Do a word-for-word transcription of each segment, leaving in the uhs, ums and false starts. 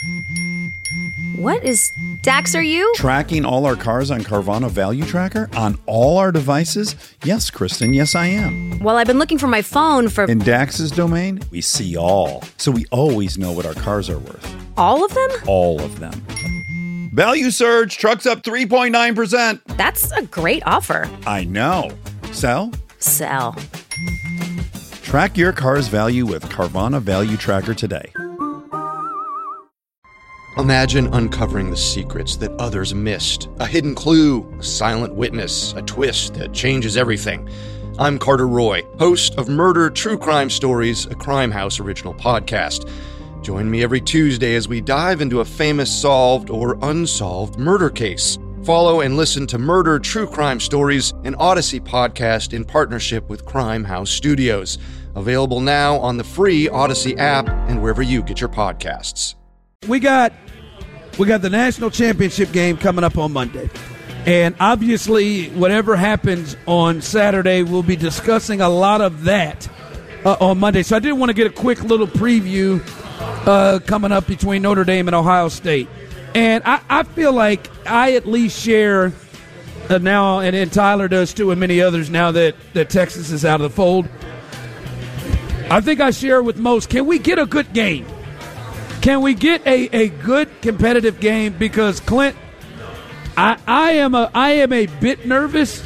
What is... Dax, are you? Tracking all our cars on Carvana Value Tracker on all our devices? Yes, Kristen, yes I am. Well, I've been looking for my phone for... In Dax's domain, we see all. So we always know what our cars are worth. All of them? All of them. Value surge, trucks up three point nine percent. That's a great offer. I know. Sell? Sell. Track your car's value with Carvana Value Tracker today. Imagine uncovering the secrets that others missed. A hidden clue, a silent witness, a twist that changes everything. I'm Carter Roy, host of Murder True Crime Stories, a Crime House original podcast. Join me every Tuesday as we dive into a famous solved or unsolved murder case. Follow and listen to Murder True Crime Stories, an Odyssey podcast in partnership with Crime House Studios. Available now on the free Odyssey app and wherever you get your podcasts. We got we got the national championship game coming up on Monday. And obviously, whatever happens on Saturday, we'll be discussing a lot of that uh, on Monday. So I did want to get a quick little preview uh, coming up between Notre Dame and Ohio State. And I, I feel like I at least share uh, now, and, and Tyler does too, and many others now that, that Texas is out of the fold. I think I share with most, can we get a good game? Can we get a, a good competitive game? Because Clint, I, I am a I am a bit nervous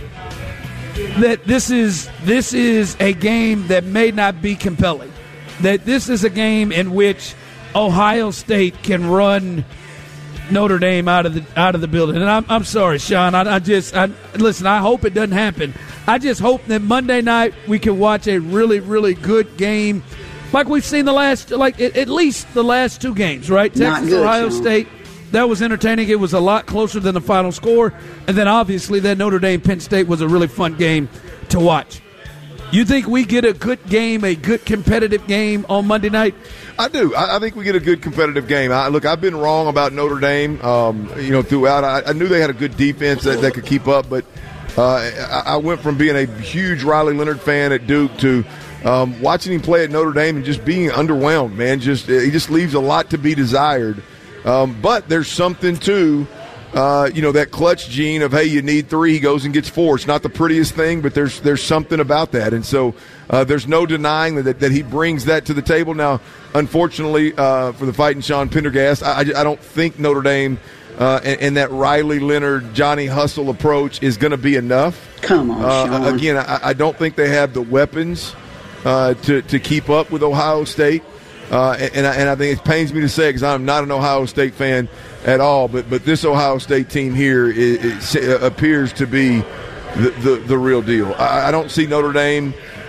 that this is this is a game that may not be compelling. That this is a game in which Ohio State can run Notre Dame out of the out of the building. And I'm I'm sorry, Sean. I, I just I, listen. I hope it doesn't happen. I just hope that Monday night we can watch a really really good game. Like we've seen the last, like at least the last two games, right? Texas, good, Ohio Sean. State, that was entertaining. It was a lot closer than the final score. And then obviously that Notre Dame Penn State was a really fun game to watch. You think we get a good game, a good competitive game on Monday night? I do. I, I think we get a good competitive game. I, look, I've been wrong about Notre Dame, um, you know, throughout. I, I knew they had a good defense that, that could keep up, but uh, I, I went from being a huge Riley Leonard fan at Duke to Um, watching him play at Notre Dame and just being underwhelmed, man. Just he just leaves a lot to be desired. Um, but there's something to, uh, you know, that clutch gene of, hey, you need three, he goes and gets four. It's not the prettiest thing, but there's there's something about that. And so uh, there's no denying that, that he brings that to the table. Now, unfortunately, uh, for the Fighting Sean Pendergast, I, I don't think Notre Dame uh, and, and that Riley Leonard, Johnny Hustle approach is going to be enough. Come on, uh, Sean. Again, I, I don't think they have the weapons Uh, to, to keep up with Ohio State. Uh, and, I, and I think it pains me to say because I'm not an Ohio State fan at all, but but this Ohio State team here is, it appears to be the, the, the real deal. I, I don't see Notre Dame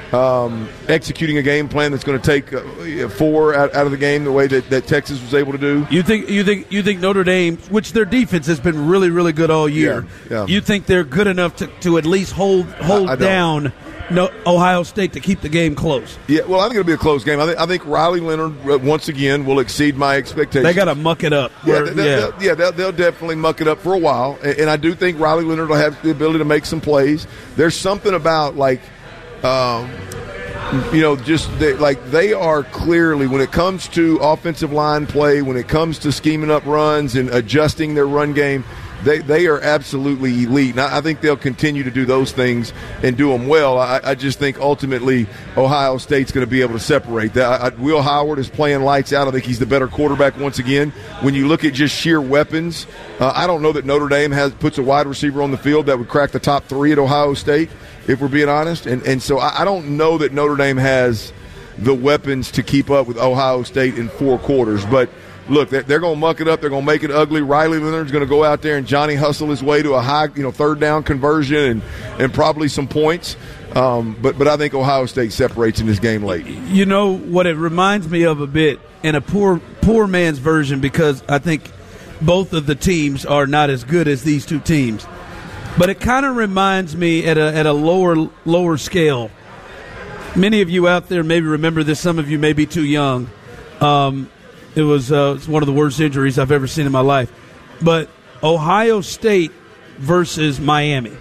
um, executing a game plan that's going to take uh, four out, out of the game the way that, that Texas was able to do. You think you think you think Notre Dame, which their defense has been really really good all year, yeah, yeah. you think they're good enough to, to at least hold hold I, I down No, Ohio State to keep the game close? Yeah, well, I think it'll be a close game. I think, I think Riley Leonard, uh, once again, will exceed my expectations. They got to muck it up. Yeah, Where, they'll, yeah. They'll, yeah they'll, they'll definitely muck it up for a while. And, and I do think Riley Leonard will have the ability to make some plays. There's something about, like, um, you know, just they, like they are clearly, when it comes to offensive line play, when it comes to scheming up runs and adjusting their run game, They they are absolutely elite. And I, I think they'll continue to do those things and do them well. I, I just think ultimately Ohio State's going to be able to separate that. I, I, Will Howard is playing lights out. I think he's the better quarterback once again. When you look at just sheer weapons, uh, I don't know that Notre Dame has puts a wide receiver on the field that would crack the top three at Ohio State, if we're being honest. And, and so I, I don't know that Notre Dame has the weapons to keep up with Ohio State in four quarters. But look, they're going to muck it up. They're going to make it ugly. Riley Leonard's going to go out there and Johnny Hustle his way to a high, you know, third down conversion and, and probably some points. Um, but but I think Ohio State separates in this game late. You know what it reminds me of a bit, in a poor poor man's version, because I think both of the teams are not as good as these two teams. But it kind of reminds me at a at a lower lower scale. Many of you out there maybe remember this. Some of you may be too young. Um, It was uh, one of the worst injuries I've ever seen in my life. But Ohio State versus Miami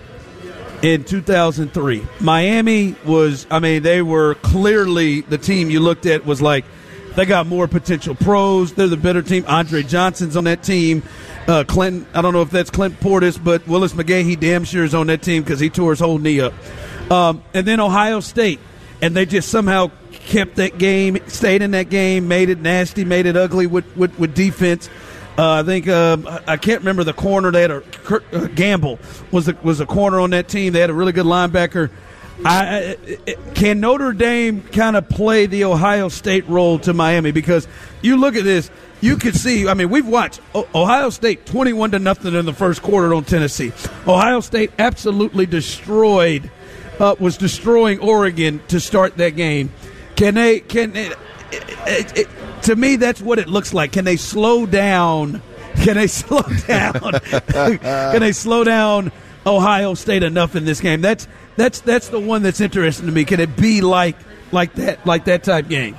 in two thousand three. Miami was, I mean, they were clearly the team you looked at was like They got more potential pros. They're the better team. Andre Johnson's on that team. Uh, Clinton, I don't know if that's Clinton Portis, but Willis McGahee damn sure is on that team because he tore his whole knee up. Um, and then Ohio State, and they just somehow kept that game, stayed in that game, made it nasty, made it ugly with, with, with defense. Uh, I think uh, I can't remember the corner. They had a Kurt, uh, Gamble was the, was a corner on that team. They had a really good linebacker. I, I, can Notre Dame kind of play the Ohio State role to Miami? Because you look at this, you could see. I mean, we've watched o- Ohio State twenty-one to nothing in the first quarter on Tennessee. Ohio State absolutely destroyed, uh, was destroying Oregon to start that game. Can they? Can they, it, it, it, to me, that's what it looks like. Can they slow down? Can they slow down? Can they slow down Ohio State enough in this game? That's that's that's the one that's interesting to me. Can it be like like that like that type game?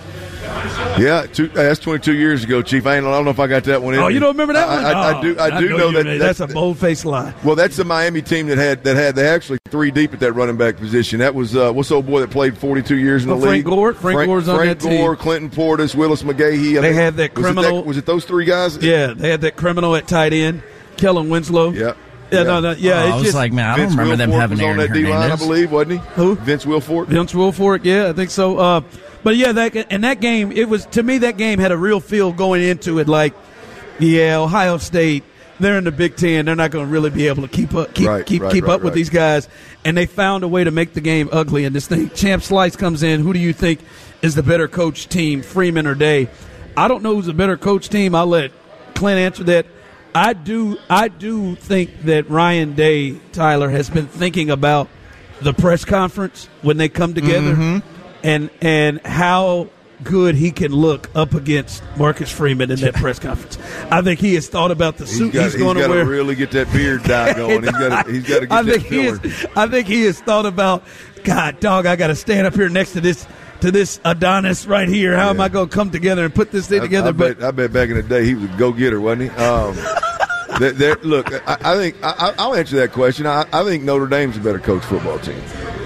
Yeah, two, that's twenty-two years ago, Chief. I, ain't, I don't know if I got that one in. Oh, you don't remember that I, one? I, I, oh, I do. I, I do know, know that. That's, that's a bold-faced lie. Well, that's the Miami team that had that had they actually three deep at that running back position. That was uh, what's the old boy that played forty-two years in the oh, league? Frank Gore. Frank, Frank Gore's on Frank that Gore, team. Clinton Portis, Willis McGahee. I they think, had that was criminal. It that, was it those three guys? Yeah, they had that criminal at tight end, Kellen Winslow. Yeah. Yeah, yeah. no, no, yeah. Oh, it's I was just, like, man, I Vince don't remember them Wilfork having was on Aaron that D line, I Hernandez. believe, wasn't he? Who? Vince Wilfork. Vince Wilfork, yeah, I think so. Uh, but yeah, that and that game, it was to me that game had a real feel going into it. Like, yeah, Ohio State, they're in the Big Ten, they're not going to really be able to keep up, keep Right, keep right, keep right, up with right. these guys, and they found a way to make the game ugly in this thing. Champ Slice comes in. Who do you think is the better coach team, Freeman or Day? I don't know who's the better coach team. I'll let Clint answer that. I do I do think that Ryan Day, Tyler, has been thinking about the press conference when they come together Mm-hmm. and and how good he can look up against Marcus Freeman in that press conference. I think he has thought about the suit He's got, he's going he's to got wear. to really get that beard dye going. He's got to, he's got to get I that think he filler. is, I think he has thought about, God, dog, I got to stand up here next to this to this Adonis right here. How am Yeah. I going to come together and put this thing I, together? I, but bet, I bet back in the day he was a go-getter, wasn't he? Um, there, there, look, I, I think I, I'll answer that question. I, I think Notre Dame's a better coach football team.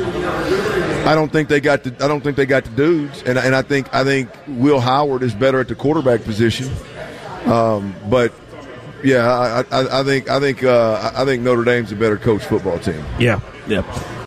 I don't think they got the. I don't think they got the dudes, and and I think I think Will Howard is better at the quarterback position. Um, but yeah, I, I, I think I think uh, I think Notre Dame's a better coach football team. yeah, yeah.